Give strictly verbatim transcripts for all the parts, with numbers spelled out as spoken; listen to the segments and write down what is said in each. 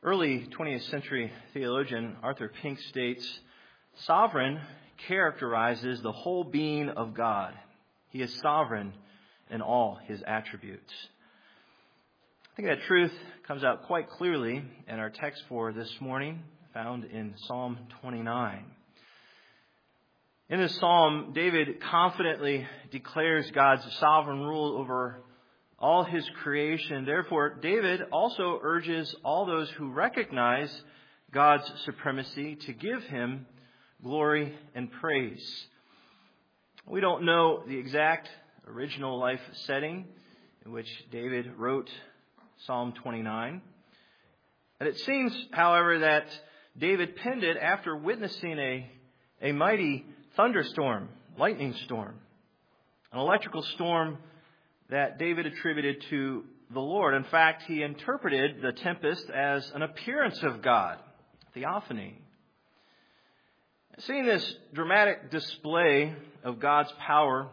Early twentieth century theologian Arthur Pink states, "Sovereign characterizes the whole being of God. He is sovereign in all his attributes." I think that truth comes out quite clearly in our text for this morning, found in Psalm twenty-nine. In this psalm, David confidently declares God's sovereign rule over all his creation. Therefore, David also urges all those who recognize God's supremacy to give him glory and praise. We don't know the exact original life setting in which David wrote Psalm twenty-nine. And it seems, however, that David penned it after witnessing a, a mighty thunderstorm, lightning storm, an electrical storm that David attributed to the Lord. In fact, he interpreted the tempest as an appearance of God, theophany. Seeing this dramatic display of God's power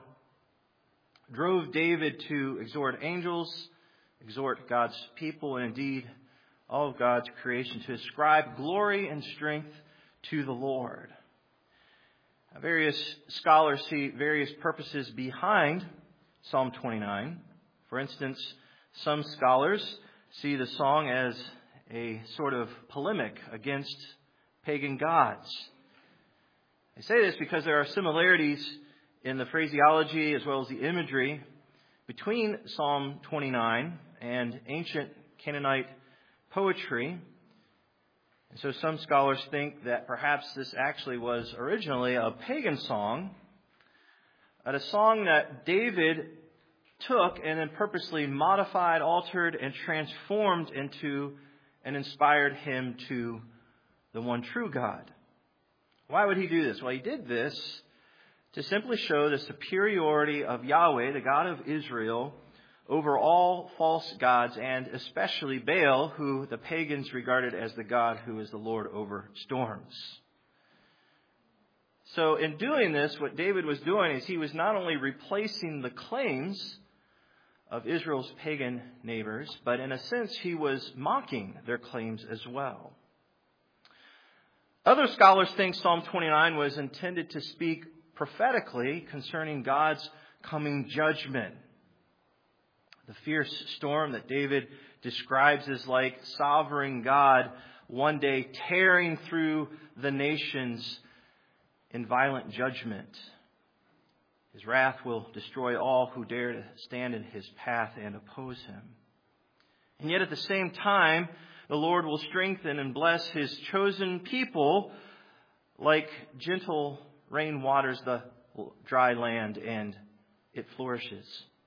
drove David to exhort angels, exhort God's people, and indeed all of God's creation to ascribe glory and strength to the Lord. Now, various scholars see various purposes behind Psalm twenty-nine. For instance, some scholars see the song as a sort of polemic against pagan gods. I say this because there are similarities in the phraseology as well as the imagery between Psalm twenty-nine and ancient Canaanite poetry. And so some scholars think that perhaps this actually was originally a pagan song, a song that David took and then purposely modified, altered, and transformed into an inspired hymn to the one true God. Why would he do this? Well, he did this to simply show the superiority of Yahweh, the God of Israel, over all false gods, and especially Baal, who the pagans regarded as the God who is the Lord over storms. So in doing this, what David was doing is he was not only replacing the claims of Israel's pagan neighbors, but in a sense he was mocking their claims as well. Other scholars think Psalm twenty-nine was intended to speak prophetically concerning God's coming judgment. The fierce storm that David describes is like sovereign God one day tearing through the nations in violent judgment. His wrath will destroy all who dare to stand in his path and oppose him. And yet at the same time, the Lord will strengthen and bless his chosen people like gentle rain waters the dry land and it flourishes.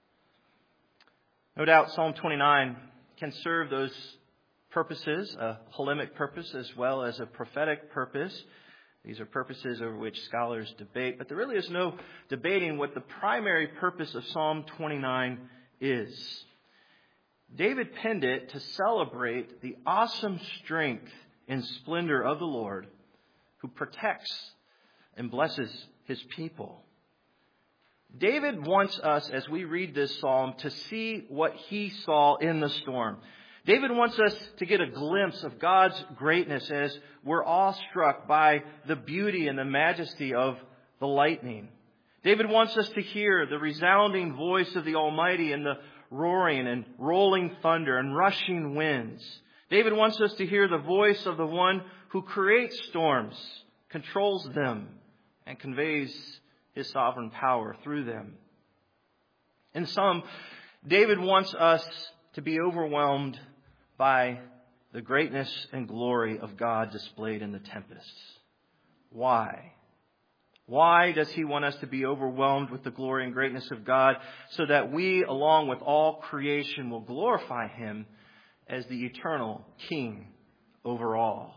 No doubt Psalm twenty-nine can serve those purposes, a polemic purpose as well as a prophetic purpose. These are purposes over which scholars debate, but there really is no debating what the primary purpose of Psalm twenty-nine is. David penned it to celebrate the awesome strength and splendor of the Lord who protects and blesses his people. David wants us, as we read this psalm, to see what he saw in the storm. David wants us to get a glimpse of God's greatness as we're awestruck by the beauty and the majesty of the lightning. David wants us to hear the resounding voice of the Almighty and the roaring and rolling thunder and rushing winds. David wants us to hear the voice of the one who creates storms, controls them, and conveys his sovereign power through them. In sum, David wants us to be overwhelmed by the greatness and glory of God displayed in the tempests. Why? Why does he want us to be overwhelmed with the glory and greatness of God so that we, along with all creation, will glorify him as the eternal King over all?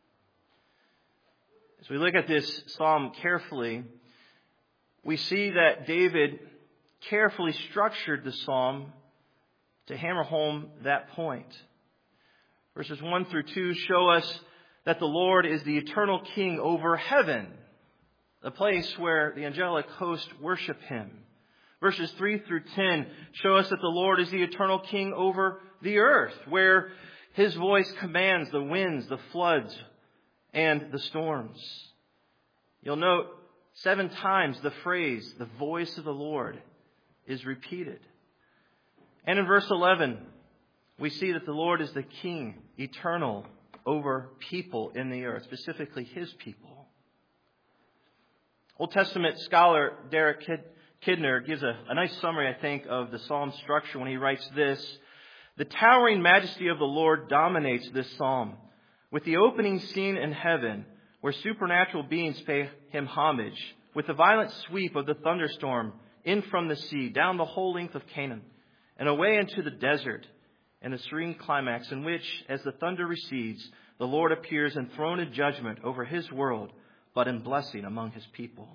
As we look at this psalm carefully, we see that David carefully structured the psalm to hammer home that point. Verses one through two show us that the Lord is the eternal King over heaven, the place where the angelic host worship him. Verses three through ten show us that the Lord is the eternal King over the earth, where His voice commands the winds, the floods, and the storms. You'll note seven times the phrase, the voice of the Lord, is repeated. And in verse eleven, we see that the Lord is the King, eternal, over people in the earth, specifically His people. Old Testament scholar Derek Kidner gives a, a nice summary, I think, of the psalm structure when he writes this. The towering majesty of the Lord dominates this psalm, with the opening scene in heaven, where supernatural beings pay Him homage, with the violent sweep of the thunderstorm in from the sea, down the whole length of Canaan, and away into the desert, and the serene climax in which, as the thunder recedes, the Lord appears enthroned in judgment over His world, but in blessing among His people.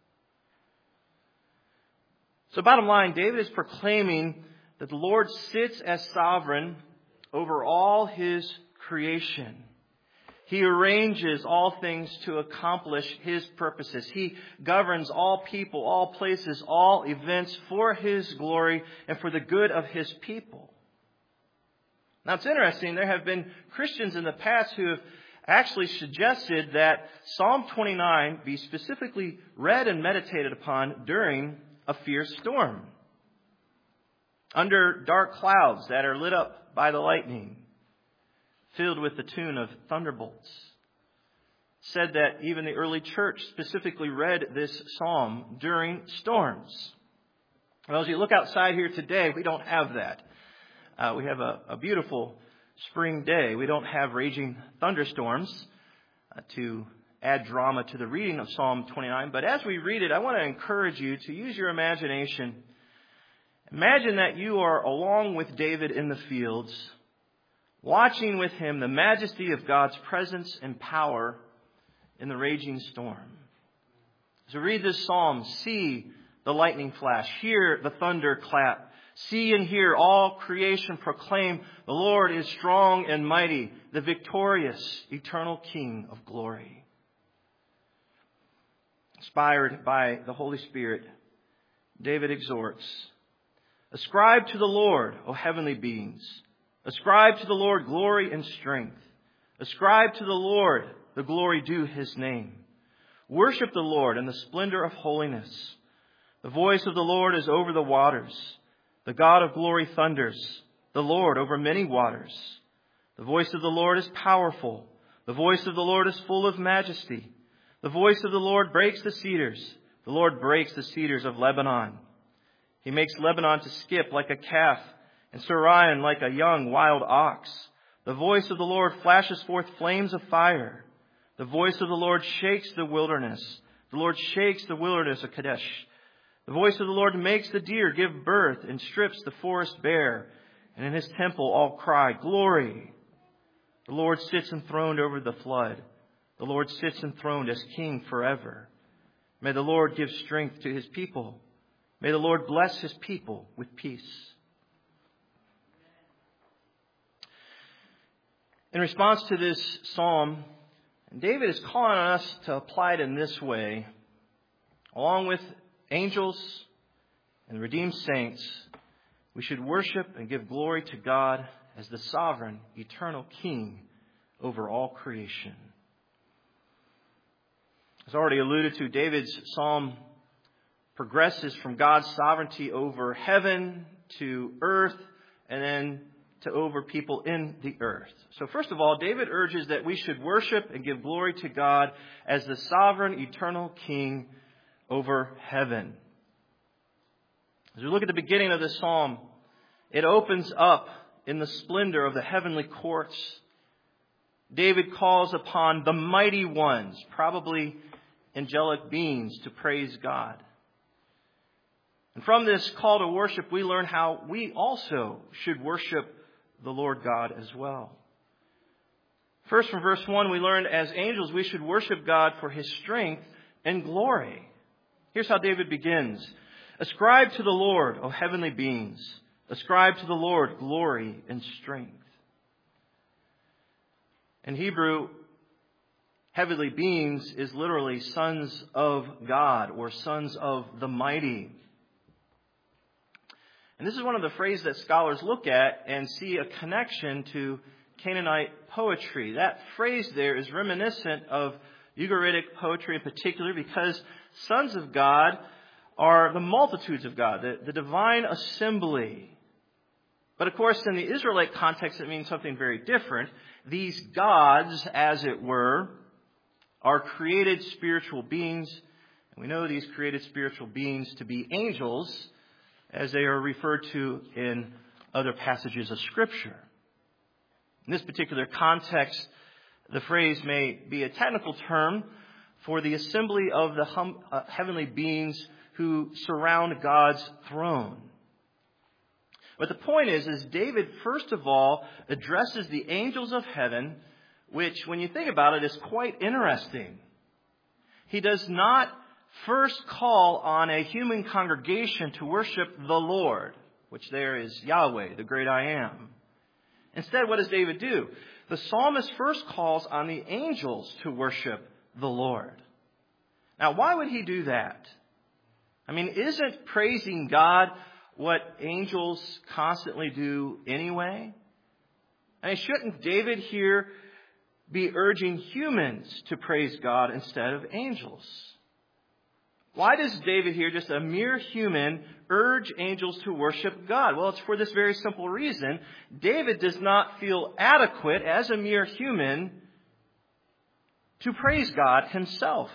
So bottom line, David is proclaiming that the Lord sits as sovereign over all His creation. He arranges all things to accomplish His purposes. He governs all people, all places, all events for His glory and for the good of His people. Now it's interesting, there have been Christians in the past who have actually suggested that Psalm twenty-nine be specifically read and meditated upon during a fierce storm, under dark clouds that are lit up by the lightning, filled with the tune of thunderbolts. Said that even the early church specifically read this psalm during storms. Well, as you look outside here today, we don't have that. Uh, we have a, a beautiful spring day. We don't have raging thunderstorms uh, to add drama to the reading of Psalm twenty-nine. But as we read it, I want to encourage you to use your imagination. Imagine that you are along with David in the fields, watching with him the majesty of God's presence and power in the raging storm. As we read this psalm, see the lightning flash, hear the thunder clap. See and hear all creation proclaim the Lord is strong and mighty, the victorious, eternal King of glory. Inspired by the Holy Spirit, David exhorts, ascribe to the Lord, O heavenly beings. Ascribe to the Lord glory and strength. Ascribe to the Lord the glory due His name. Worship the Lord in the splendor of holiness. The voice of the Lord is over the waters. The God of glory thunders, the Lord over many waters. The voice of the Lord is powerful. The voice of the Lord is full of majesty. The voice of the Lord breaks the cedars. The Lord breaks the cedars of Lebanon. He makes Lebanon to skip like a calf, and Sirion like a young wild ox. The voice of the Lord flashes forth flames of fire. The voice of the Lord shakes the wilderness. The Lord shakes the wilderness of Kadesh. The voice of the Lord makes the deer give birth and strips the forest bare. And in His temple all cry, glory. The Lord sits enthroned over the flood. The Lord sits enthroned as King forever. May the Lord give strength to His people. May the Lord bless His people with peace. In response to this psalm, David is calling on us to apply it in this way. Along with angels and redeemed saints, we should worship and give glory to God as the sovereign, eternal King over all creation. As already alluded to, David's psalm progresses from God's sovereignty over heaven to earth and then to over people in the earth. So first of all, David urges that we should worship and give glory to God as the sovereign, eternal King over heaven. As we look at the beginning of this psalm, it opens up in the splendor of the heavenly courts. David calls upon the mighty ones, probably angelic beings, to praise God. And from this call to worship, we learn how we also should worship the Lord God as well. First, from verse one, we learned as angels we should worship God for His strength and glory. Here's how David begins. Ascribe to the Lord, O heavenly beings. Ascribe to the Lord glory and strength. In Hebrew, heavenly beings is literally sons of God or sons of the mighty. And this is one of the phrases that scholars look at and see a connection to Canaanite poetry. That phrase there is reminiscent of Ugaritic poetry in particular, because sons of God are the multitudes of God, the, the divine assembly. But of course, in the Israelite context, it means something very different. These gods, as it were, are created spiritual beings. And we know these created spiritual beings to be angels, as they are referred to in other passages of Scripture. In this particular context, the phrase may be a technical term for the assembly of the hum, uh, heavenly beings who surround God's throne. But the point is, is David, first of all, addresses the angels of heaven, which, when you think about it, is quite interesting. He does not first call on a human congregation to worship the Lord, which there is Yahweh, the great I am. Instead, what does David do? The psalmist first calls on the angels to worship the Lord. Now, why would he do that? I mean, isn't praising God what angels constantly do anyway? I mean, shouldn't David here be urging humans to praise God instead of angels? Why does David here, just a mere human, urge angels to worship God? Well, it's for this very simple reason. David does not feel adequate as a mere human to praise God himself.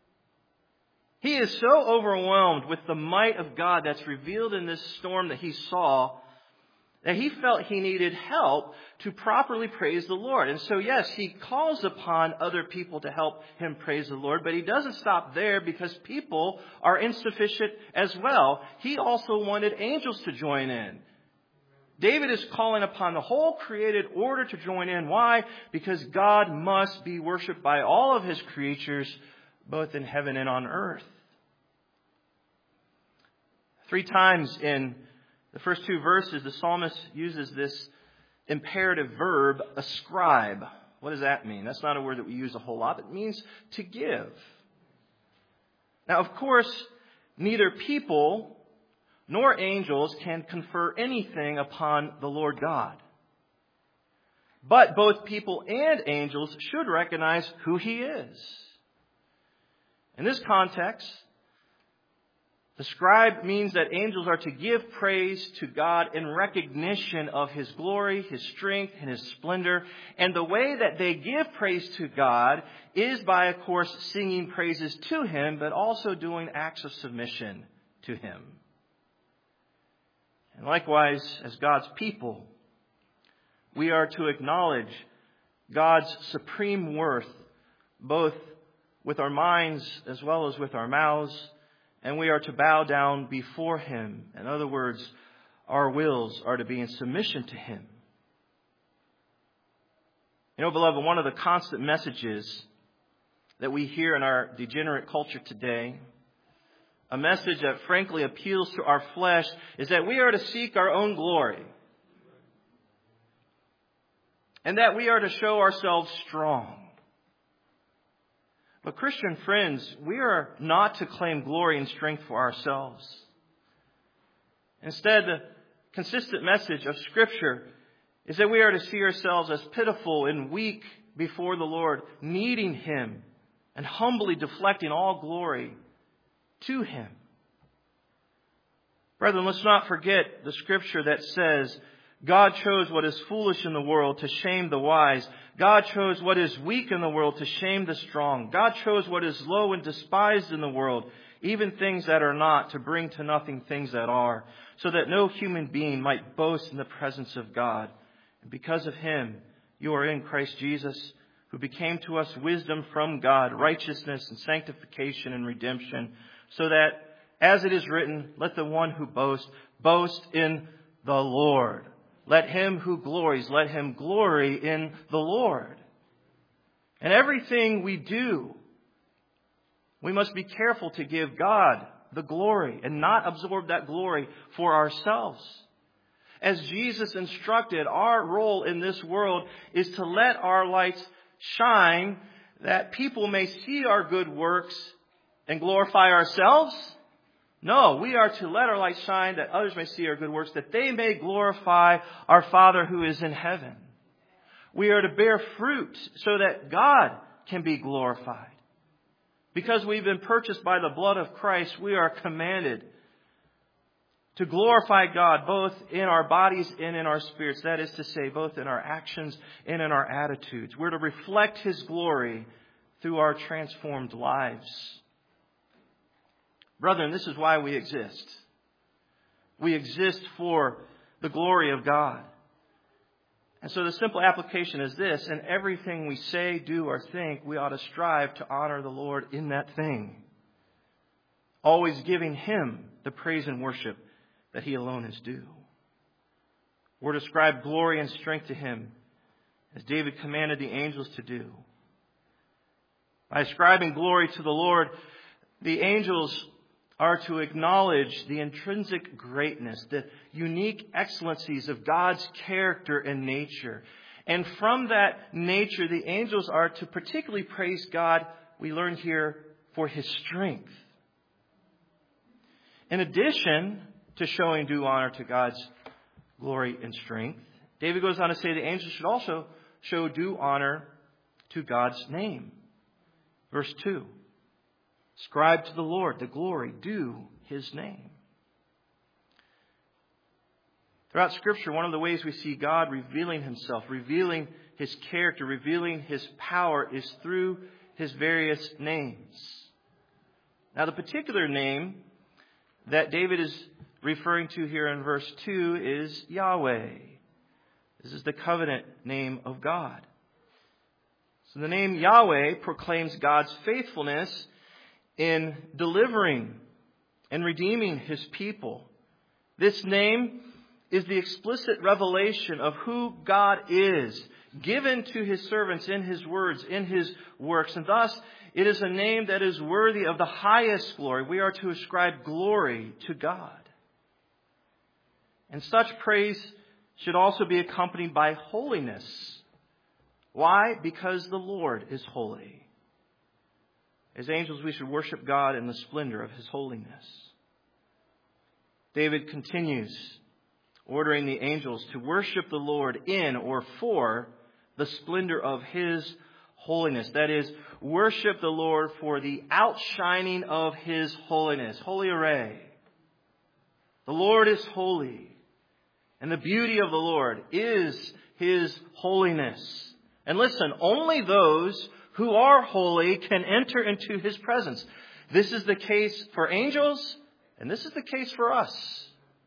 He is so overwhelmed with the might of God that's revealed in this storm that he saw, that he felt he needed help to properly praise the Lord. And so, yes, he calls upon other people to help him praise the Lord, but he doesn't stop there because people are insufficient as well. He also wanted angels to join in. David is calling upon the whole created order to join in. Why? Because God must be worshipped by all of his creatures, both in heaven and on earth. Three times in the first two verses, the psalmist uses this imperative verb, ascribe. What does that mean? That's not a word that we use a whole lot. It means to give. Now, of course, neither people nor angels can confer anything upon the Lord God. But both people and angels should recognize who he is. In this context, ascribe means that angels are to give praise to God in recognition of his glory, his strength, and his splendor. And the way that they give praise to God is by, of course, singing praises to him, but also doing acts of submission to him. And likewise, as God's people, we are to acknowledge God's supreme worth, both with our minds as well as with our mouths. And we are to bow down before him. In other words, our wills are to be in submission to him. You know, beloved, one of the constant messages that we hear in our degenerate culture today, a message that frankly appeals to our flesh, is that we are to seek our own glory. And that we are to show ourselves strong. But Christian friends, we are not to claim glory and strength for ourselves. Instead, the consistent message of Scripture is that we are to see ourselves as pitiful and weak before the Lord, needing him and humbly deflecting all glory to him. Brethren, let's not forget the Scripture that says, God chose what is foolish in the world to shame the wise. God chose what is weak in the world to shame the strong. God chose what is low and despised in the world, even things that are not, to bring to nothing things that are, so that no human being might boast in the presence of God. And because of him, you are in Christ Jesus, who became to us wisdom from God, righteousness and sanctification and redemption, so that, as it is written, let the one who boasts, boast in the Lord. Let him who glories, let him glory in the Lord. And everything we do, we must be careful to give God the glory and not absorb that glory for ourselves. As Jesus instructed, our role in this world is to let our lights shine that people may see our good works and glorify ourselves. No, we are to let our light shine that others may see our good works, that they may glorify our Father who is in heaven. We are to bear fruit so that God can be glorified. Because we've been purchased by the blood of Christ, we are commanded to glorify God both in our bodies and in our spirits. That is to say, both in our actions and in our attitudes. We're to reflect His glory through our transformed lives. Brethren, this is why we exist. We exist for the glory of God. And so the simple application is this: in everything we say, do, or think, we ought to strive to honor the Lord in that thing, always giving Him the praise and worship that He alone is due. We're to ascribe glory and strength to Him, as David commanded the angels to do. By ascribing glory to the Lord, the angels are to acknowledge the intrinsic greatness, the unique excellencies of God's character and nature. And from that nature, the angels are to particularly praise God, we learn here, for His strength. In addition to showing due honor to God's glory and strength, David goes on to say the angels should also show due honor to God's name. Verse two. Ascribe to the Lord the glory due His name. Throughout Scripture, one of the ways we see God revealing Himself, revealing His character, revealing His power is through His various names. Now, the particular name that David is referring to here in verse two is Yahweh. This is the covenant name of God. So the name Yahweh proclaims God's faithfulness in delivering and redeeming His people. This name is the explicit revelation of who God is, given to His servants in His words, in His works. And thus, it is a name that is worthy of the highest glory. We are to ascribe glory to God. And such praise should also be accompanied by holiness. Why? Because the Lord is holy. As angels, we should worship God in the splendor of His holiness. David continues, ordering the angels to worship the Lord in or for the splendor of His holiness. That is, worship the Lord for the outshining of His holiness. Holy array. The Lord is holy. And the beauty of the Lord is His holiness. And listen, only those who are holy can enter into His presence. This is the case for angels, and this is the case for us.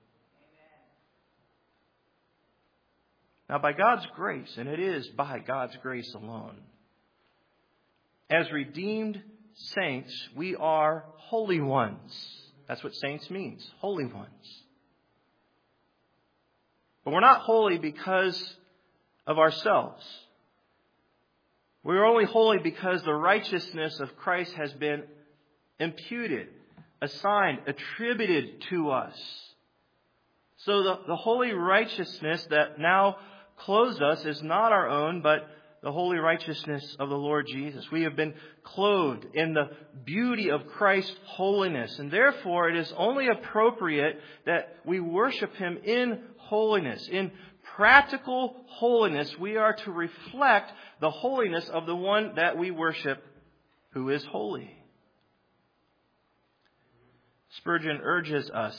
Now, by God's grace, and it is by God's grace alone, as redeemed saints, we are holy ones. That's what saints means, holy ones. But we're not holy because of ourselves. We are only holy because the righteousness of Christ has been imputed, assigned, attributed to us. So the, the holy righteousness that now clothes us is not our own, but the holy righteousness of the Lord Jesus. We have been clothed in the beauty of Christ's holiness, and therefore it is only appropriate that we worship Him in holiness. In practical holiness, we are to reflect the holiness of the one that we worship, who is holy. Spurgeon urges us,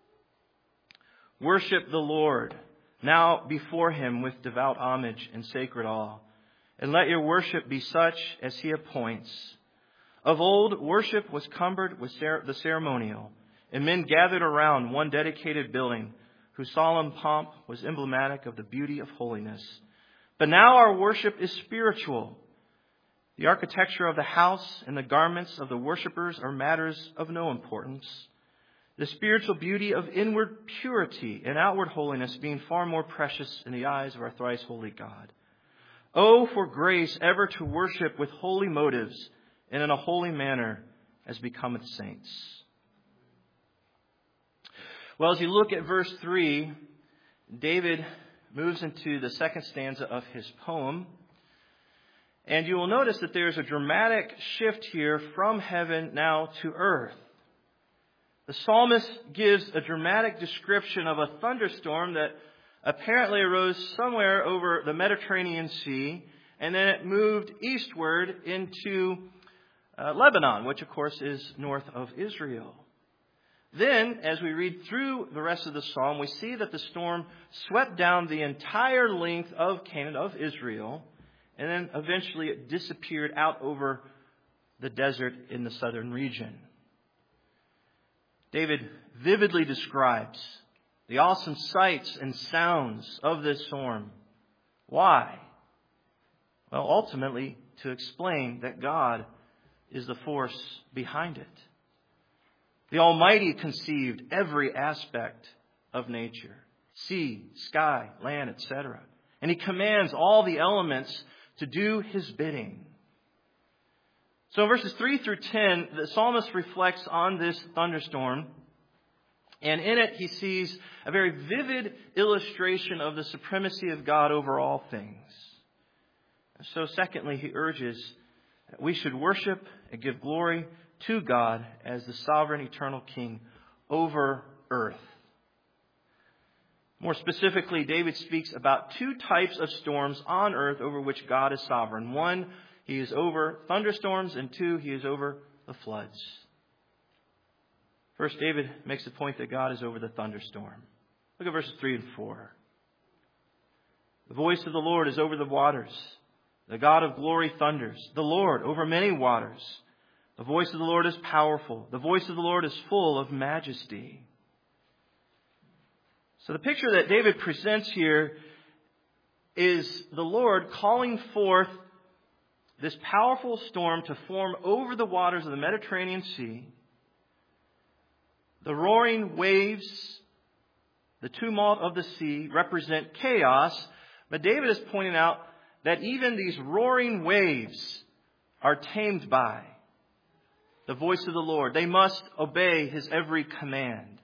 worship the Lord now before Him with devout homage and sacred awe, and let your worship be such as He appoints. Of old, worship was cumbered with the ceremonial, and men gathered around one dedicated building, whose solemn pomp was emblematic of the beauty of holiness. But now our worship is spiritual. The architecture of the house and the garments of the worshipers are matters of no importance. The spiritual beauty of inward purity and outward holiness being far more precious in the eyes of our thrice holy God. Oh, for grace ever to worship with holy motives and in a holy manner as becometh saints. Well, as you look at verse three, David moves into the second stanza of his poem. And you will notice that there's a dramatic shift here from heaven now to earth. The psalmist gives a dramatic description of a thunderstorm that apparently arose somewhere over the Mediterranean Sea, and then it moved eastward into uh, Lebanon, which of course is north of Israel. Then, as we read through the rest of the psalm, we see that the storm swept down the entire length of Canaan, of Israel, and then eventually it disappeared out over the desert in the southern region. David vividly describes the awesome sights and sounds of this storm. Why? Well, ultimately, to explain that God is the force behind it. The Almighty conceived every aspect of nature, sea, sky, land, et cetera. And He commands all the elements to do His bidding. So in verses three through ten, the psalmist reflects on this thunderstorm. And in it, he sees a very vivid illustration of the supremacy of God over all things. So secondly, he urges that we should worship and give glory to God as the sovereign eternal King over earth. More specifically, David speaks about two types of storms on earth over which God is sovereign. One, He is over thunderstorms, and two, He is over the floods. First, David makes the point that God is over the thunderstorm. Look at verses three and four. The voice of the Lord is over the waters. The God of glory thunders. The Lord over many waters. The voice of the Lord is powerful. The voice of the Lord is full of majesty. So the picture that David presents here is the Lord calling forth this powerful storm to form over the waters of the Mediterranean Sea. The roaring waves, the tumult of the sea represent chaos, but David is pointing out that even these roaring waves are tamed by the voice of the Lord. They must obey His every command.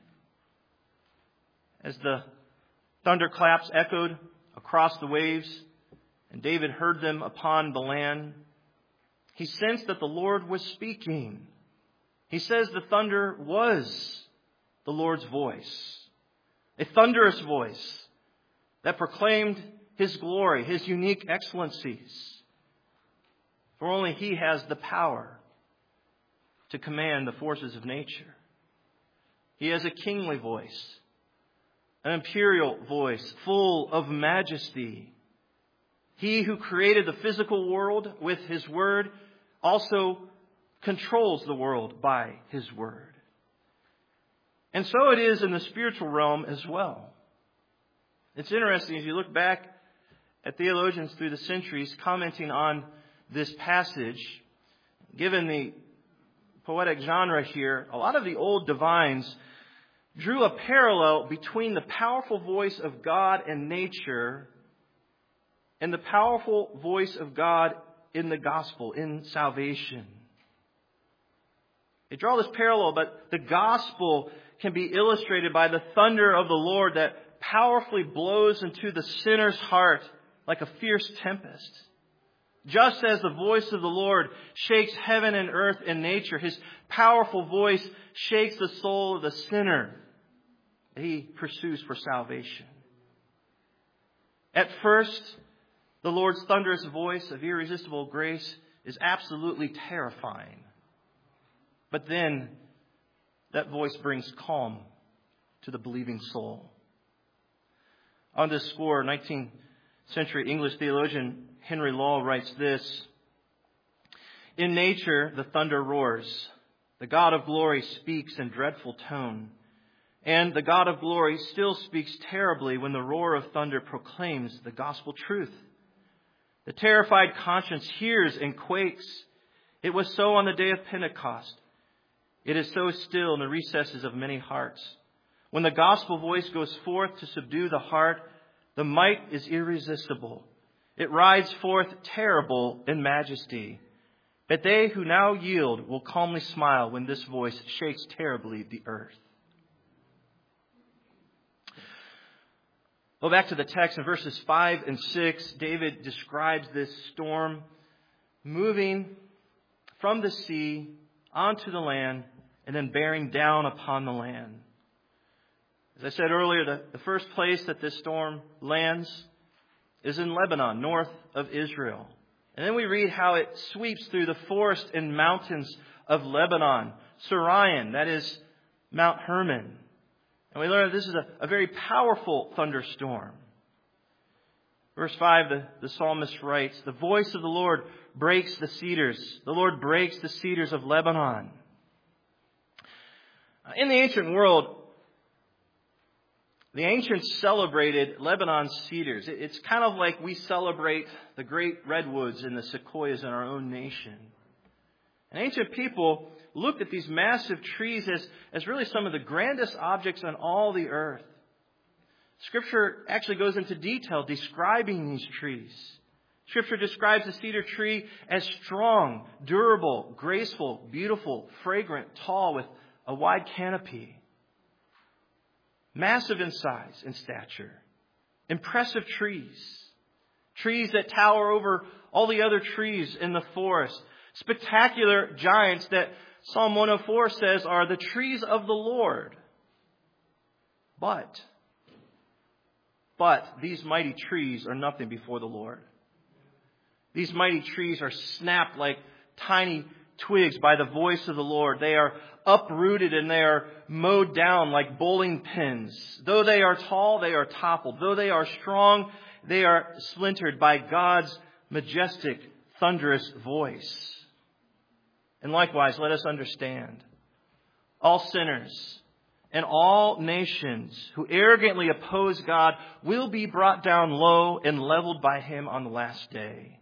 As the thunderclaps echoed across the waves, and David heard them upon the land, he sensed that the Lord was speaking. He says the thunder was the Lord's voice, a thunderous voice that proclaimed His glory, His unique excellencies. For only He has the power to command the forces of nature. He has a kingly voice, an imperial voice full of majesty. He who created the physical world with His word also controls the world by His word. And so it is in the spiritual realm as well. It's interesting as you look back at theologians through the centuries commenting on this passage, given the poetic genre here, a lot of the old divines drew a parallel between the powerful voice of God in nature and the powerful voice of God in the gospel, in salvation. They draw this parallel, but the gospel can be illustrated by the thunder of the Lord that powerfully blows into the sinner's heart like a fierce tempest. Just as the voice of the Lord shakes heaven and earth and nature, His powerful voice shakes the soul of the sinner that He pursues for salvation. At first, the Lord's thunderous voice of irresistible grace is absolutely terrifying. But then, that voice brings calm to the believing soul. On this score, nineteenth century English theologian Henry Law writes this: "In nature, the thunder roars. The God of glory speaks in dreadful tone. And the God of glory still speaks terribly when the roar of thunder proclaims the gospel truth. The terrified conscience hears and quakes. It was so on the day of Pentecost. It is so still in the recesses of many hearts. When the gospel voice goes forth to subdue the heart, the might is irresistible. It rides forth terrible in majesty. But they who now yield will calmly smile when this voice shakes terribly the earth." Go back to the text in verses five and six. David describes this storm moving from the sea onto the land and then bearing down upon the land. As I said earlier, the, the first place that this storm lands is in Lebanon, north of Israel. And then we read how it sweeps through the forest and mountains of Lebanon, Sirion, that is Mount Hermon. And we learn that this is a, a very powerful thunderstorm. Verse five, the, the psalmist writes, "The voice of the Lord breaks the cedars. The Lord breaks the cedars of Lebanon." In the ancient world, the ancients celebrated Lebanon's cedars. It's kind of like we celebrate the great redwoods and the sequoias in our own nation. And ancient people looked at these massive trees as, as really some of the grandest objects on all the earth. Scripture actually goes into detail describing these trees. Scripture describes the cedar tree as strong, durable, graceful, beautiful, fragrant, tall, with a wide canopy. Massive in size and stature. Impressive trees. Trees that tower over all the other trees in the forest. Spectacular giants that Psalm one oh four says are the trees of the Lord. But, but these mighty trees are nothing before the Lord. These mighty trees are snapped like tiny twigs by the voice of the Lord. They are uprooted and they are mowed down like bowling pins. Though they are tall, they are toppled. Though they are strong, they are splintered by God's majestic, thunderous voice. And likewise, let us understand, all sinners and all nations who arrogantly oppose God will be brought down low and leveled by Him on the last day.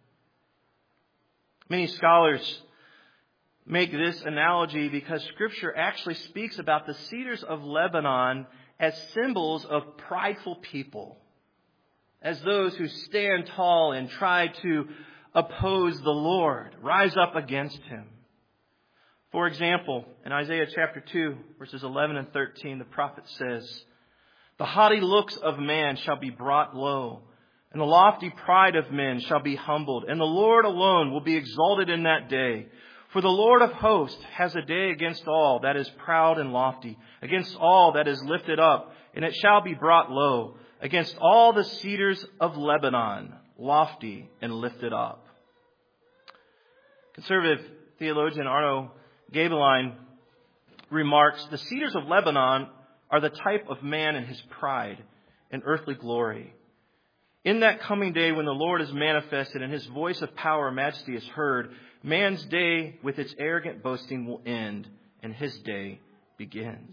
Many scholars make this analogy because Scripture actually speaks about the cedars of Lebanon as symbols of prideful people, as those who stand tall and try to oppose the Lord, rise up against Him. For example, in Isaiah chapter two, verses eleven and thirteen, the prophet says, "The haughty looks of man shall be brought low, and the lofty pride of men shall be humbled, and the Lord alone will be exalted in that day. For the Lord of hosts has a day against all that is proud and lofty, against all that is lifted up, and it shall be brought low, against all the cedars of Lebanon, lofty and lifted up." Conservative theologian Arno Gaebelein remarks, "The cedars of Lebanon are the type of man in his pride and earthly glory. In that coming day when the Lord is manifested and His voice of power and majesty is heard, man's day with its arrogant boasting will end, and his day begins."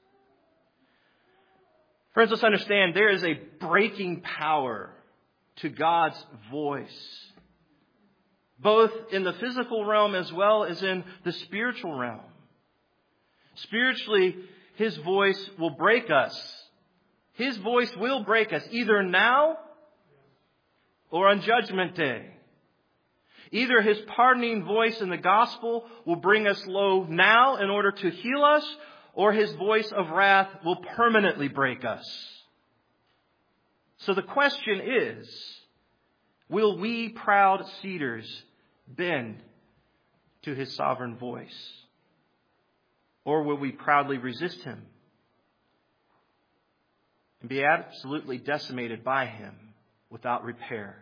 Friends, let's understand there is a breaking power to God's voice, both in the physical realm as well as in the spiritual realm. Spiritually, His voice will break us. His voice will break us either now or on Judgment Day. Either His pardoning voice in the gospel will bring us low now in order to heal us, or His voice of wrath will permanently break us. So the question is, will we proud cedars bend to His sovereign voice? Or will we proudly resist Him and be absolutely decimated by Him without repair?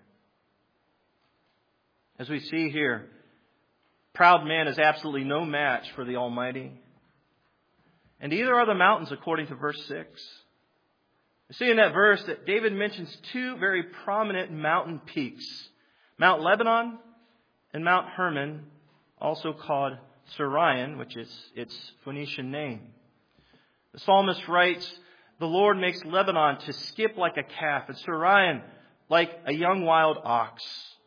As we see here, proud man is absolutely no match for the Almighty. And either are the mountains, according to verse six. We see in that verse that David mentions two very prominent mountain peaks, Mount Lebanon and Mount Hermon, also called Sirion, which is its Phoenician name. The psalmist writes, "The Lord makes Lebanon to skip like a calf, and Sirion like a young wild ox."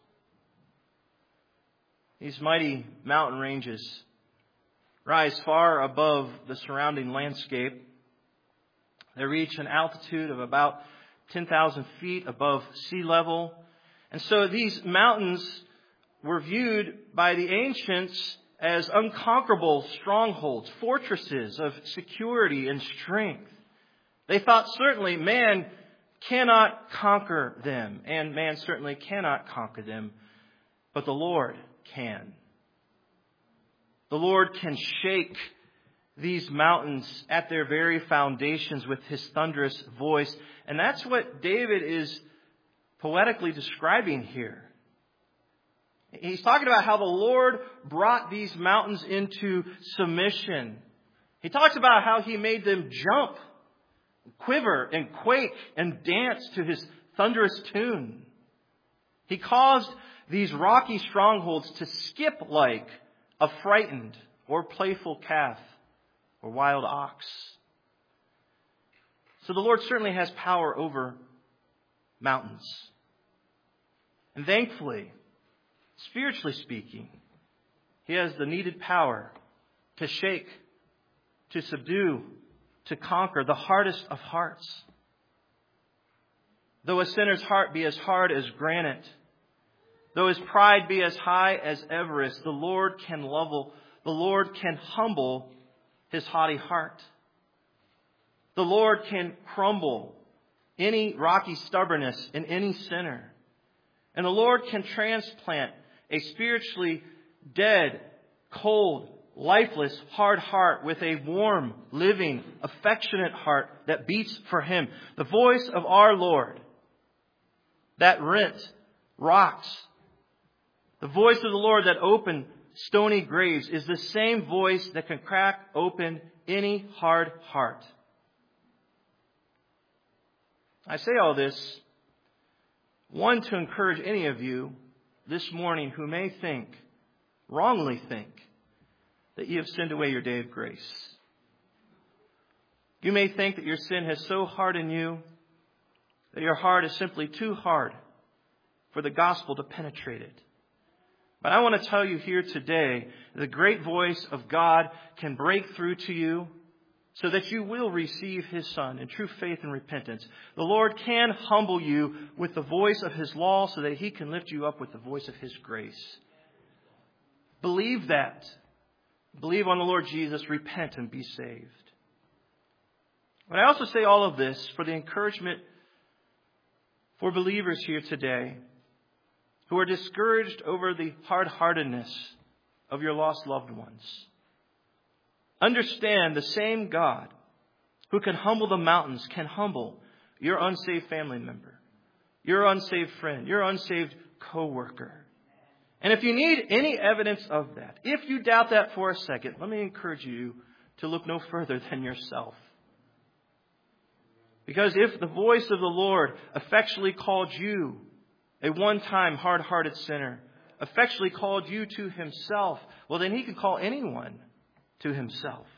These mighty mountain ranges rise far above the surrounding landscape. They reach an altitude of about ten thousand feet above sea level. And so these mountains were viewed by the ancients as unconquerable strongholds, fortresses of security and strength. They thought certainly man cannot conquer them, and man certainly cannot conquer them, but the Lord can. The Lord can shake these mountains at their very foundations with his thunderous voice. And that's what David is poetically describing here. He's talking about how the Lord brought these mountains into submission. He talks about how he made them jump, quiver, and quake, and dance to his thunderous tune. He caused these rocky strongholds to skip like a frightened or playful calf or wild ox. So the Lord certainly has power over mountains. And thankfully, spiritually speaking, he has the needed power to shake, to subdue, to conquer the hardest of hearts. Though a sinner's heart be as hard as granite, though his pride be as high as Everest, the Lord can level, the Lord can humble his haughty heart. The Lord can crumble any rocky stubbornness in any sinner. And the Lord can transplant a spiritually dead, cold, lifeless, hard heart with a warm, living, affectionate heart that beats for him. The voice of our Lord that rent rocks, the voice of the Lord that opened stony graves, is the same voice that can crack open any hard heart. I say all this, one, to encourage any of you this morning who may think, wrongly think, that you have sinned away your day of grace. You may think that your sin has so hardened you that your heart is simply too hard for the gospel to penetrate it. But I want to tell you here today, the great voice of God can break through to you so that you will receive his Son in true faith and repentance. The Lord can humble you with the voice of his law so that he can lift you up with the voice of his grace. Believe that. Believe on the Lord Jesus, repent and be saved. But I also say all of this for the encouragement for believers here today who are discouraged over the hard-heartedness of your lost loved ones. Understand the same God who can humble the mountains can humble your unsaved family member, your unsaved friend, your unsaved co-worker. And if you need any evidence of that, if you doubt that for a second, let me encourage you to look no further than yourself. Because if the voice of the Lord effectually called you, a one-time hard-hearted sinner, effectually called you to himself, well, then he can call anyone to himself.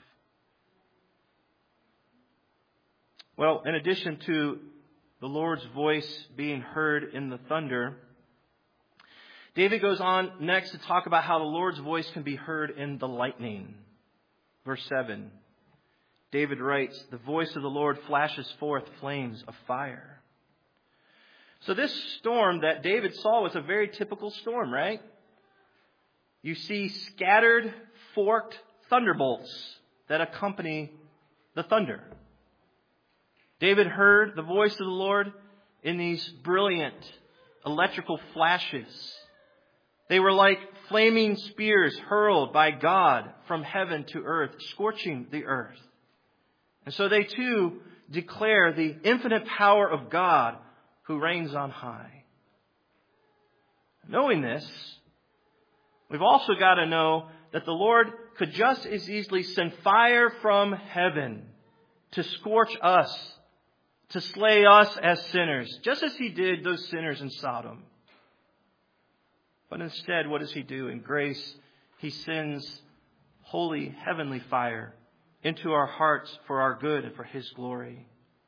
Well, in addition to the Lord's voice being heard in the thunder, David goes on next to talk about how the Lord's voice can be heard in the lightning. Verse seven, David writes, "The voice of the Lord flashes forth flames of fire." So this storm that David saw was a very typical storm, right? You see scattered, forked thunderbolts that accompany the thunder. David heard the voice of the Lord in these brilliant electrical flashes. They were like flaming spears hurled by God from heaven to earth, scorching the earth. And so they too declare the infinite power of God who reigns on high. Knowing this, we've also got to know that the Lord could just as easily send fire from heaven to scorch us, to slay us as sinners, just as he did those sinners in Sodom. But instead, what does he do? In grace, he sends holy, heavenly fire into our hearts for our good and for his glory.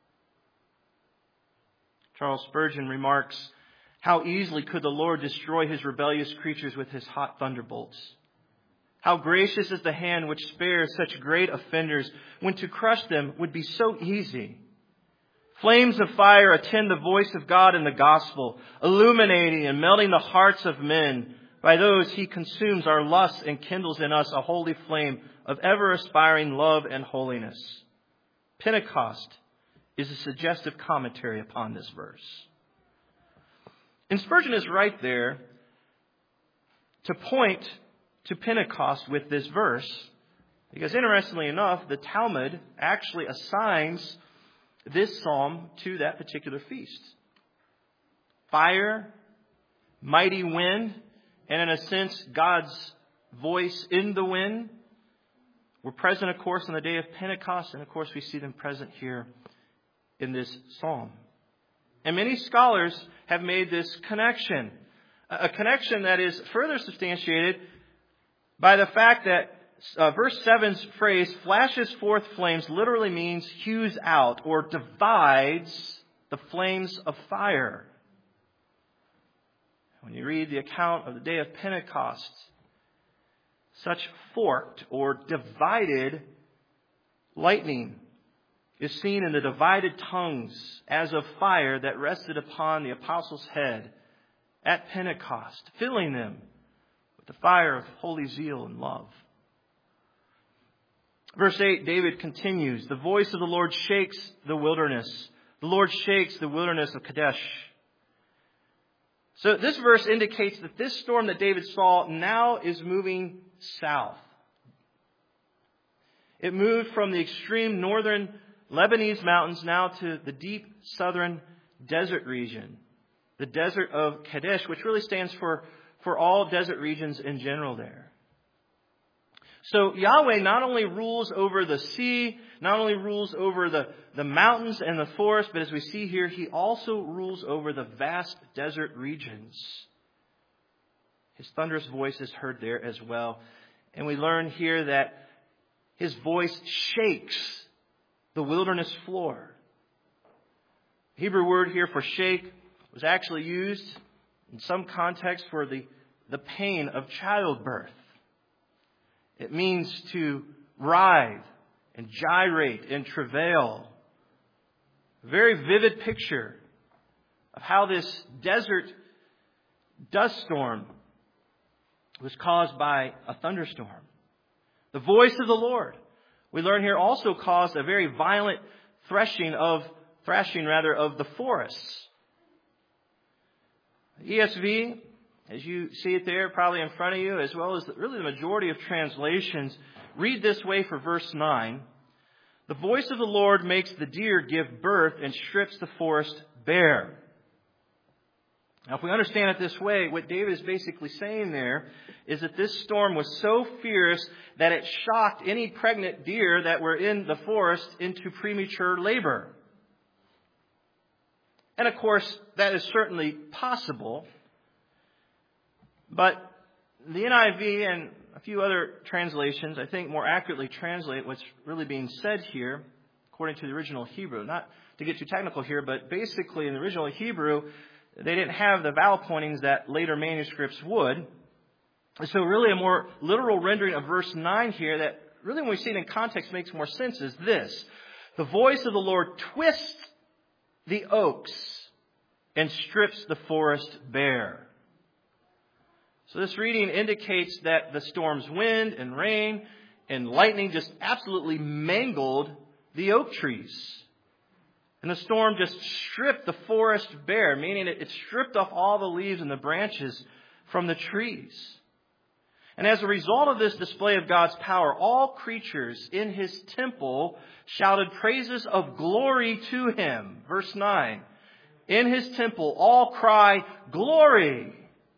Charles Spurgeon remarks, "How easily could the Lord destroy his rebellious creatures with his hot thunderbolts? How gracious is the hand which spares such great offenders, when to crush them would be so easy. Flames of fire attend the voice of God in the gospel, illuminating and melting the hearts of men. By those he consumes our lusts and kindles in us a holy flame of ever-aspiring love and holiness." Pentecost is a suggestive commentary upon this verse. And Spurgeon is right there to point to Pentecost with this verse Because interestingly enough, the Talmud actually assigns this psalm to that particular feast. Fire, mighty wind, and in a sense, God's voice in the wind were present, of course, on the day of Pentecost. And of course, we see them present here in this psalm. And many scholars have made this connection. A connection that is further substantiated by the fact that uh, verse seven's phrase, flashes forth flames, literally means hews out or divides the flames of fire. When you read the account of the day of Pentecost, such forked or divided lightning is seen in the divided tongues as of fire that rested upon the apostles' head at Pentecost, filling them with the fire of holy zeal and love. Verse eight, David continues, the voice of the Lord shakes the wilderness. The Lord shakes the wilderness of Kadesh. So this verse indicates that this storm that David saw now is moving south. It moved from the extreme northern Lebanese mountains now to the deep southern desert region. The desert of Kadesh, which really stands for, for all desert regions in general there. So Yahweh not only rules over the sea, not only rules over the, the mountains and the forest, but as we see here, He also rules over the vast desert regions. His thunderous voice is heard there as well. And we learn here that His voice shakes the wilderness floor. The Hebrew word here for shake was actually used in some context for the, the pain of childbirth. It means to writhe and gyrate and travail. A very vivid picture of how this desert dust storm was caused by a thunderstorm. The voice of the Lord, we learn here, also caused a very violent threshing of thrashing rather of the forests. E S V, as you see it there, probably in front of you, as well as really the majority of translations, read this way for verse nine. The voice of the Lord makes the deer give birth and strips the forest bare. Now, if we understand it this way, what David is basically saying there is that this storm was so fierce that it shocked any pregnant deer that were in the forest into premature labor. And of course, that is certainly possible. But the N I V and a few other translations, I think, more accurately translate what's really being said here, according to the original Hebrew. Not to get too technical here, but basically in the original Hebrew, they didn't have the vowel pointings that later manuscripts would. So really a more literal rendering of verse nine here that really when we see it in context makes more sense is this. The voice of the Lord twists the oaks and strips the forest bare. So this reading indicates that the storm's wind and rain and lightning just absolutely mangled the oak trees. And the storm just stripped the forest bare, meaning it stripped off all the leaves and the branches from the trees. And as a result of this display of God's power, all creatures in His temple shouted praises of glory to Him. Verse nine. In His temple, all cry, glory.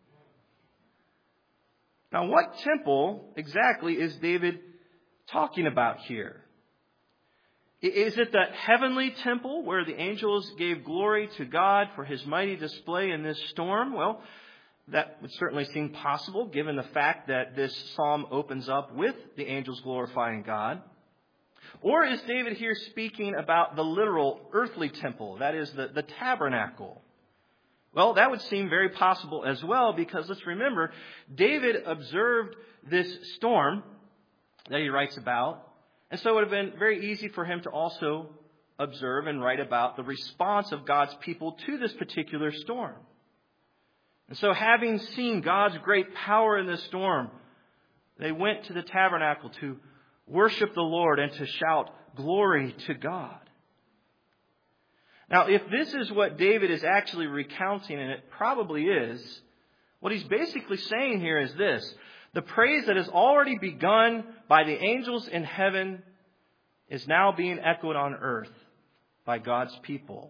Now, what temple exactly is David talking about here? Is it the heavenly temple where the angels gave glory to God for His mighty display in this storm? Well, that would certainly seem possible given the fact that this psalm opens up with the angels glorifying God. Or is David here speaking about the literal earthly temple, that is the, the tabernacle? Well, that would seem very possible as well because let's remember, David observed this storm that he writes about. And so it would have been very easy for him to also observe and write about the response of God's people to this particular storm. And so having seen God's great power in this storm, they went to the tabernacle to worship the Lord and to shout glory to God. Now, if this is what David is actually recounting, and it probably is, what he's basically saying here is this. The praise that has already begun by the angels in heaven is now being echoed on earth by God's people.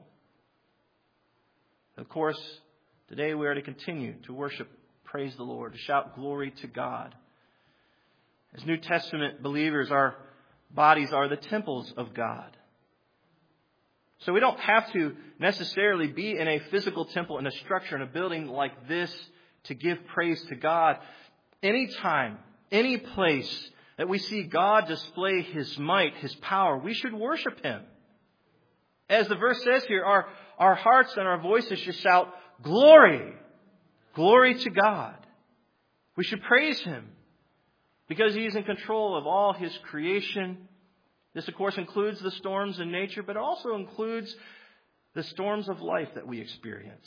Of course, today we are to continue to worship, praise the Lord, to shout glory to God. As New Testament believers, our bodies are the temples of God. So we don't have to necessarily be in a physical temple, in a structure, in a building like this to give praise to God. Anytime, any place that we see God display His might, His power, we should worship Him. As the verse says here, our, our hearts and our voices should shout, glory, glory to God. We should praise Him because He is in control of all His creation. This, of course, includes the storms in nature, but it also includes the storms of life that we experience.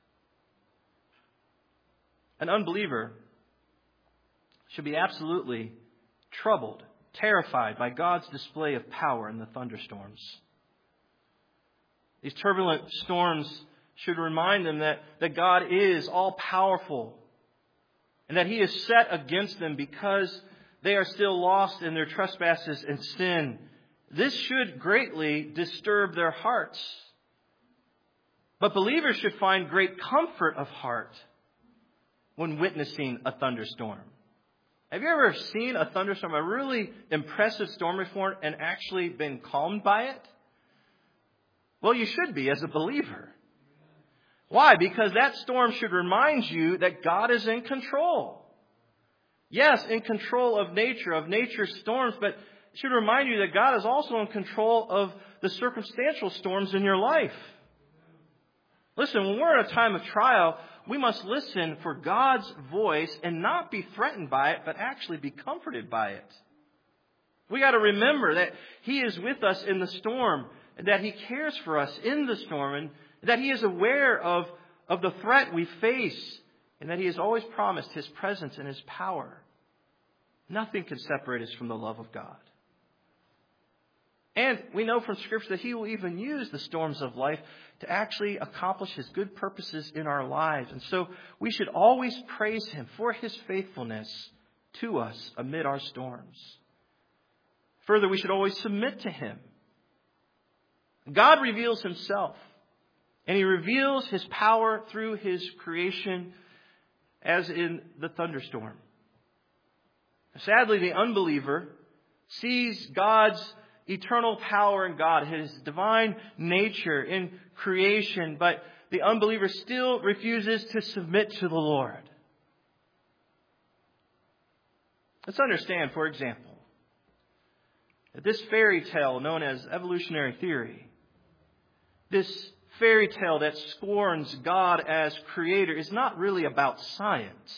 An unbeliever should be absolutely troubled, terrified by God's display of power in the thunderstorms. These turbulent storms should remind them that, that God is all-powerful and that He is set against them because they are still lost in their trespasses and sin. This should greatly disturb their hearts. But believers should find great comfort of heart when witnessing a thunderstorm. Have you ever seen a thunderstorm, a really impressive storm before, and actually been calmed by it? Well, you should be as a believer. Why? Because that storm should remind you that God is in control. Yes, in control of nature, of nature's storms, but it should remind you that God is also in control of the circumstantial storms in your life. Listen, when we're in a time of trial, we must listen for God's voice and not be threatened by it, but actually be comforted by it. We got to remember that He is with us in the storm, and that He cares for us in the storm, and that He is aware of, of the threat we face, and that He has always promised His presence and His power. Nothing can separate us from the love of God. And we know from Scripture that He will even use the storms of life to actually accomplish His good purposes in our lives. And so we should always praise Him for His faithfulness to us amid our storms. Further, we should always submit to Him. God reveals Himself, and He reveals His power through His creation, as in the thunderstorm. Sadly, the unbeliever sees God's eternal power in God, His divine nature in creation, but the unbeliever still refuses to submit to the Lord. Let's understand, for example, that this fairy tale known as evolutionary theory, this fairy tale that scorns God as creator, is not really about science.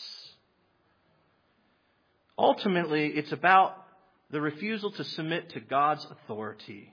Ultimately, it's about the refusal to submit to God's authority.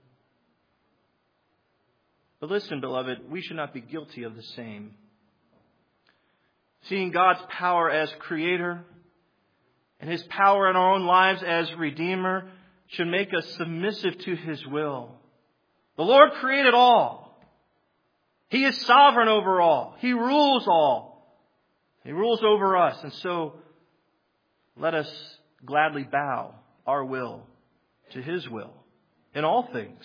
But listen, beloved, we should not be guilty of the same. Seeing God's power as creator and His power in our own lives as redeemer should make us submissive to His will. The Lord created all. He is sovereign over all. He rules all. He rules over us. And so let us gladly bow our will to His will in all things.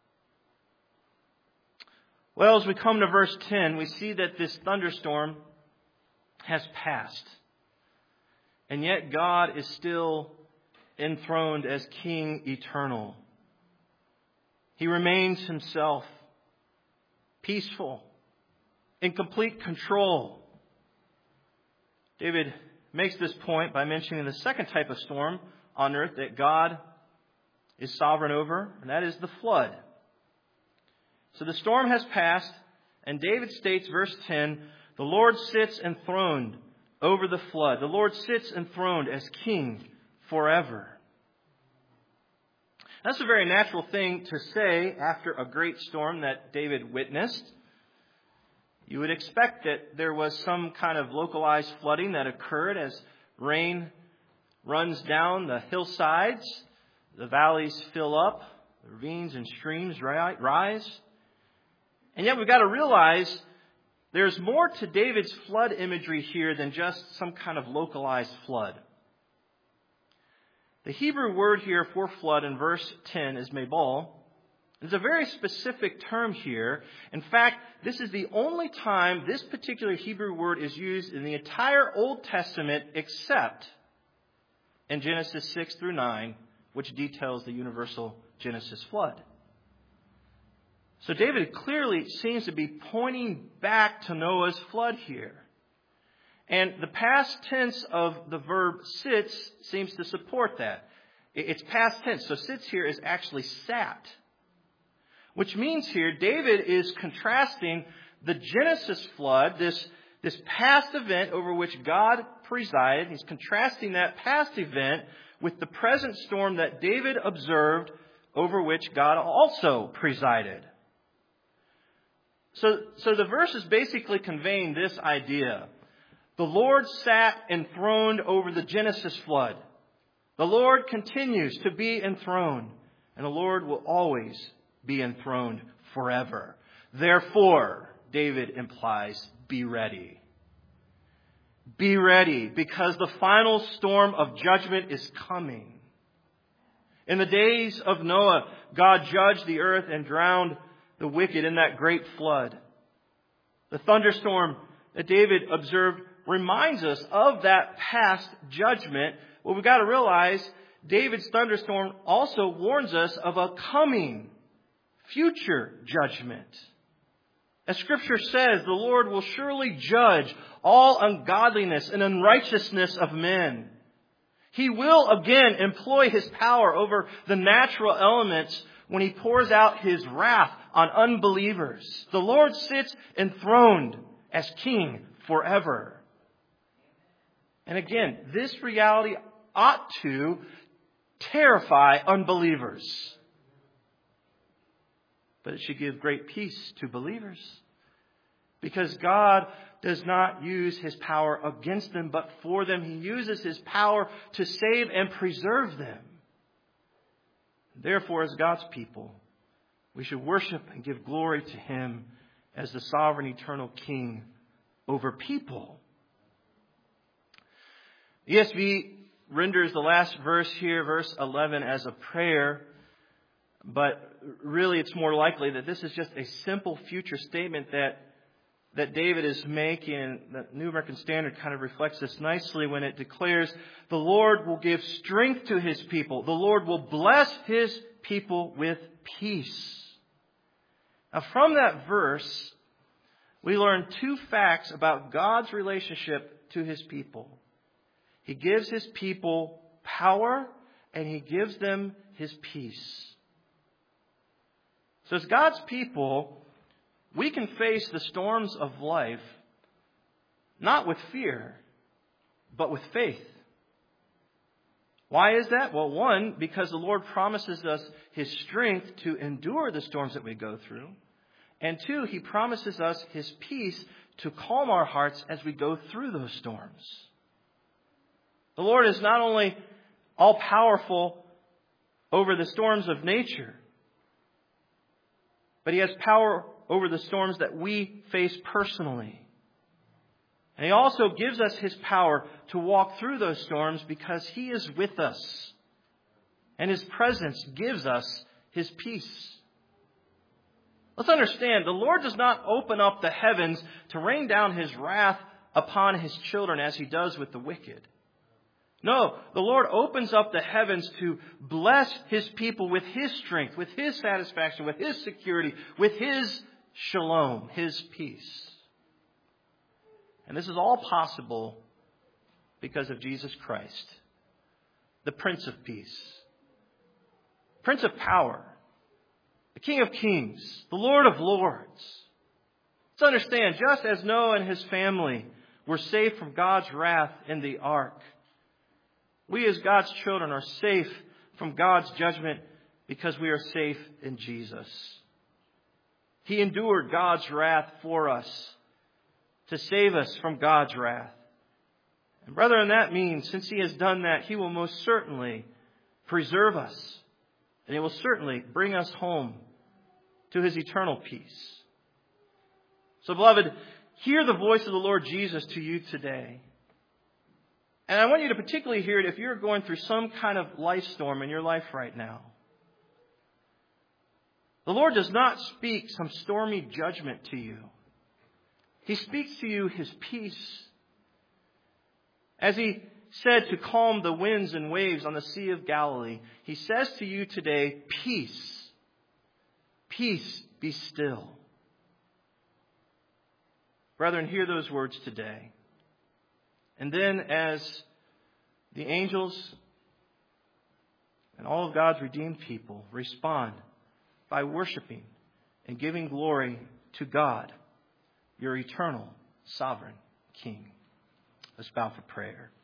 Well, as we come to verse ten, we see that this thunderstorm has passed. And yet God is still enthroned as King eternal. He remains Himself peaceful, in complete control. David makes this point by mentioning the second type of storm on earth that God is sovereign over, and that is the flood. So the storm has passed, and David states, verse ten, the Lord sits enthroned over the flood. The Lord sits enthroned as King forever. That's a very natural thing to say after a great storm that David witnessed. You would expect that there was some kind of localized flooding that occurred as rain runs down the hillsides, the valleys fill up, the ravines and streams rise. And yet we've got to realize there's more to David's flood imagery here than just some kind of localized flood. The Hebrew word here for flood in verse ten is mabul. It's a very specific term here. In fact, this is the only time this particular Hebrew word is used in the entire Old Testament except in Genesis six through nine, which details the universal Genesis flood. So David clearly seems to be pointing back to Noah's flood here. And the past tense of the verb sits seems to support that. It's past tense. So sits here is actually sat. Which means here David is contrasting the Genesis flood, this, this past event over which God presided. He's contrasting that past event with the present storm that David observed over which God also presided. So, so the verse is basically conveying this idea. The Lord sat enthroned over the Genesis flood. The Lord continues to be enthroned, and the Lord will always be enthroned forever. Therefore, David implies, be ready. Be ready, because the final storm of judgment is coming. In the days of Noah, God judged the earth and drowned the wicked in that great flood. The thunderstorm that David observed reminds us of that past judgment. Well, we've got to realize David's thunderstorm also warns us of a coming future judgment. As Scripture says, the Lord will surely judge all ungodliness and unrighteousness of men. He will again employ His power over the natural elements when He pours out His wrath on unbelievers. The Lord sits enthroned as King forever. And again, this reality ought to terrify unbelievers. But it should give great peace to believers. Because God does not use His power against them, but for them. He uses His power to save and preserve them. Therefore, as God's people, we should worship and give glory to Him as the sovereign eternal King over people. E S V renders the last verse here, verse eleven, as a prayer. But really it's more likely that this is just a simple future statement that, that David is making. And the New American Standard kind of reflects this nicely when it declares, the Lord will give strength to His people. The Lord will bless His people with peace. Now from that verse, we learn two facts about God's relationship to His people. He gives His people power and He gives them His peace. So as God's people, we can face the storms of life not with fear, but with faith. Why is that? Well, one, because the Lord promises us His strength to endure the storms that we go through. And two, He promises us His peace to calm our hearts as we go through those storms. The Lord is not only all-powerful over the storms of nature, but He has power over the storms that we face personally. And He also gives us His power to walk through those storms because He is with us. And His presence gives us His peace. Let's understand, the Lord does not open up the heavens to rain down His wrath upon His children as He does with the wicked. No, the Lord opens up the heavens to bless His people with His strength, with His satisfaction, with His security, with His shalom, His peace. And this is all possible because of Jesus Christ, the Prince of Peace, Prince of Power, the King of Kings, the Lord of Lords. Let's understand, just as Noah and his family were saved from God's wrath in the ark, we as God's children are safe from God's judgment because we are safe in Jesus. He endured God's wrath for us to save us from God's wrath. And brethren, that means since He has done that, He will most certainly preserve us. And He will certainly bring us home to His eternal peace. So beloved, hear the voice of the Lord Jesus to you today. And I want you to particularly hear it if you're going through some kind of life storm in your life right now. The Lord does not speak some stormy judgment to you. He speaks to you His peace. As He said to calm the winds and waves on the Sea of Galilee, He says to you today, peace. Peace, be still. Brethren, hear those words today. And then as the angels and all of God's redeemed people respond by worshiping and giving glory to God, your eternal, sovereign King. Let's bow for prayer.